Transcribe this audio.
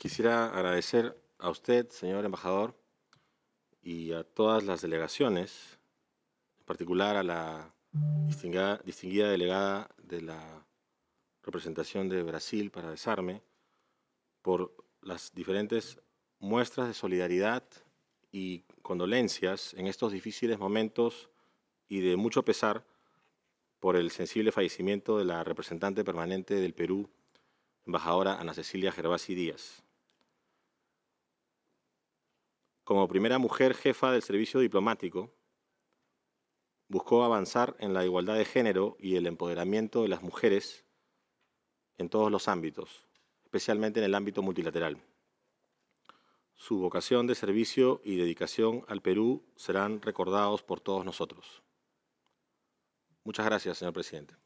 Quisiera agradecer a usted, señor embajador, y a todas las delegaciones, en particular a la distinguida delegada de la representación de Brasil para Desarme, por las diferentes muestras de solidaridad y condolencias en estos difíciles momentos y de mucho pesar por el sensible fallecimiento de la representante permanente del Perú, embajadora Ana Cecilia Gervasi Díaz. Como primera mujer jefa del servicio diplomático, buscó avanzar en la igualdad de género y el empoderamiento de las mujeres en todos los ámbitos, especialmente en el ámbito multilateral. Su vocación de servicio y dedicación al Perú serán recordados por todos nosotros. Muchas gracias, señor presidente.